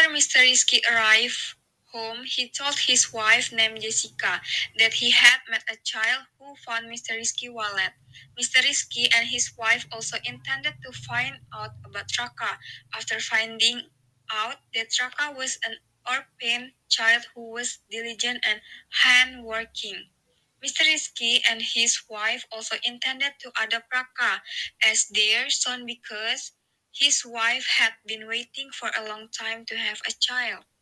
Mr. Rizky arrived home, he told his wife named Jessica that he had met a child who found Mr. Rizky's wallet. Mr. Rizky and his wife also intended to find out about Raka. After finding out that Raka was an orphan child who was diligent and hardworking. Mr. Rizky and his wife also intended to adopt Raka as their son because his wife had been waiting for a long time to have a child.